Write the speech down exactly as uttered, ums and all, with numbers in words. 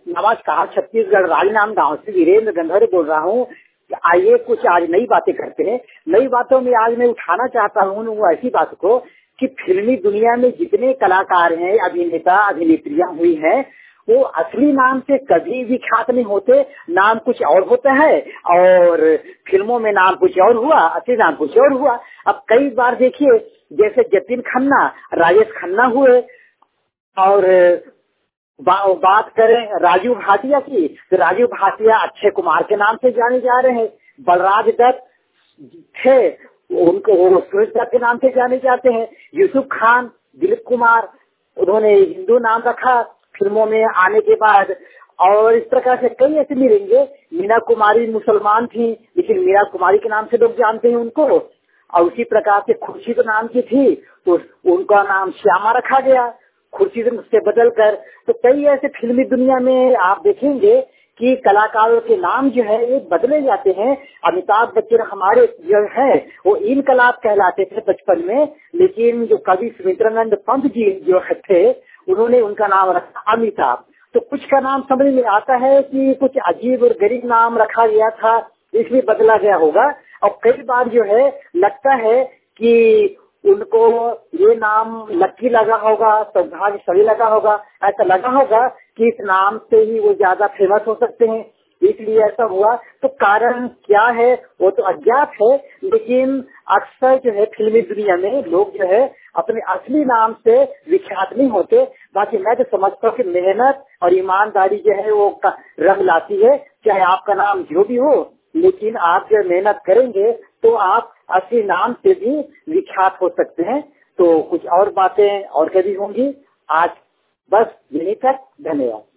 नमस्कार, छत्तीसगढ़ राजनांद गांव से वीरेंद्र गंधर्व बोल रहा हूँ। आइए कुछ आज नई बातें करते हैं। नई बातों में आज मैं उठाना चाहता हूँ वो ऐसी बात को कि फिल्मी दुनिया में जितने कलाकार हैं, अभिनेता अभिनेत्रियां हुई हैं, वो असली नाम से कभी विख्यात नहीं होते। नाम कुछ और होता है और फिल्मों में नाम कुछ और हुआ, असली नाम कुछ और हुआ। अब कई बार देखिए, जैसे जतिन खन्ना, राजेश खन्ना हुए, और बा, बात करें राजू भाटिया की, तो राजू भाटिया अक्षय कुमार के नाम से जाने जा रहे हैं। बलराज दत्त थे, उनको वो सूरज दत्त के नाम से जाने जाते हैं। यूसुफ खान, दिलीप कुमार, उन्होंने हिंदू नाम रखा फिल्मों में आने के बाद। और इस प्रकार से कई ऐसे मिलेंगे। मीना कुमारी मुसलमान थी, लेकिन मीना कुमारी के नाम से लोग जानते हैं उनको। और उसी प्रकार से खुर्शीद नाम की थी, तो उनका नाम श्यामा रखा गया, खुर्शीद से बदल कर। तो कई ऐसे फिल्मी दुनिया में आप देखेंगे कि कलाकारों के नाम जो है ये बदले जाते हैं। अमिताभ बच्चन हमारे जो है वो इनकलाब कहलाते थे बचपन में, लेकिन जो कवि सुमित्रानंद पंत जी जो थे उन्होंने उनका नाम रखा अमिताभ। तो कुछ का नाम समझ में आता है कि कुछ अजीब और गरीब नाम रखा गया था, इसलिए बदला गया होगा। और कई बार जो है लगता है कि उनको ये नाम लक्की लगा होगा, सौभाग्य सही लगा होगा, ऐसा लगा होगा कि इस नाम से ही वो ज्यादा फेमस हो सकते हैं, इसलिए ऐसा हुआ। तो कारण क्या है वो तो अज्ञात है, लेकिन अक्सर जो है फिल्मी दुनिया में लोग जो है अपने असली नाम से विख्यात नहीं होते। बाकी मैं तो समझता हूँ कि मेहनत और ईमानदारी जो है वो रंग लाती है, चाहे आपका नाम जो भी हो, लेकिन आप जब मेहनत करेंगे तो आप असली नाम से भी विख्यात हो सकते हैं। तो कुछ और बातें और कभी होंगी। आज बस यहीं तक, धन्यवाद।